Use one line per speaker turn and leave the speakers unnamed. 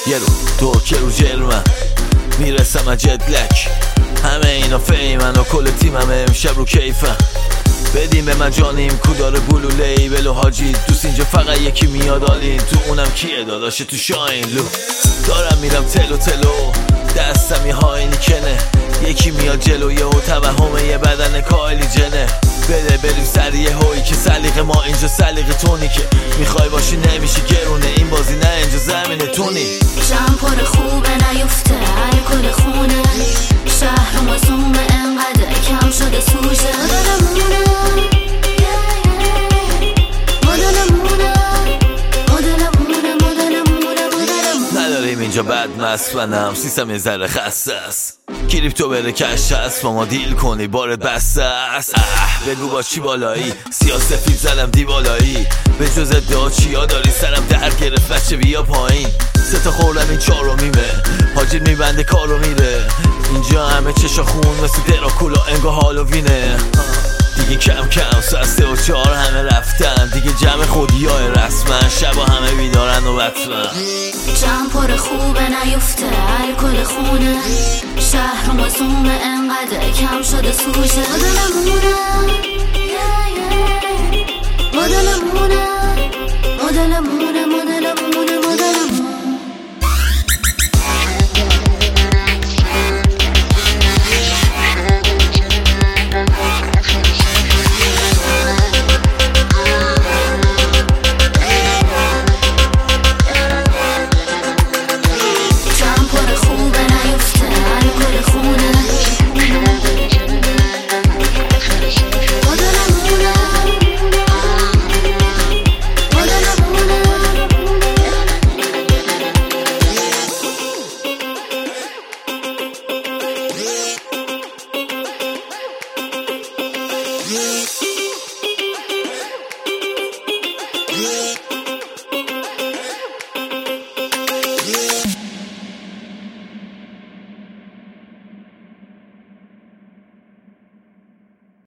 یه رو دو که رو جرمن میرسم از جدلک، همه اینا فیمن و کل تیمم امشب رو کیفن. بدیم به من جانیم کودار بلو لیبل و حاجی دوست، اینجا فقط یکی میاد آلین، تو اونم کیه داداشه تو شاین لو. دارم میرم تلو تلو دستم یه هاینی کنه، یکی میاد جلویه و توهمه یه بدن کایلی جنه. بده بریم سریع هوی که سلیقه ما اینجا سلیقه تونی، که میخوای باشی نمیشی گرونه، این بازی نه اینجا زمین تونی.
شم پر خوبه نیفته الکل خونه، شهر مزومه انقدر کم شده سوژه.
نداریم اینجا بد مسفنم، سیستم یه ذره خسته است، کریپتو بره کش هست با ما دیل کنی بارت بسته است. بگو با چی بالایی، سیاسفید زدم دی بالایی، به جز ادعا چیا داری سرم در گرفت بچه بیا پایین. سه تا خوردم این چارو میمه، حاجی میبنده کارو میره، اینجا همه چشا خون مثل دراکولا انگا هالووینه. دیگه کم کم ساعت 3 و 4 همه رفتن، دیگه جمع خودی های رسمن، شبا همه بیدارن و بطمن.
جمع پر خوبه نیفته الکل خونه، شهر مزومه انقدر کم شده سوژه. مدلمونه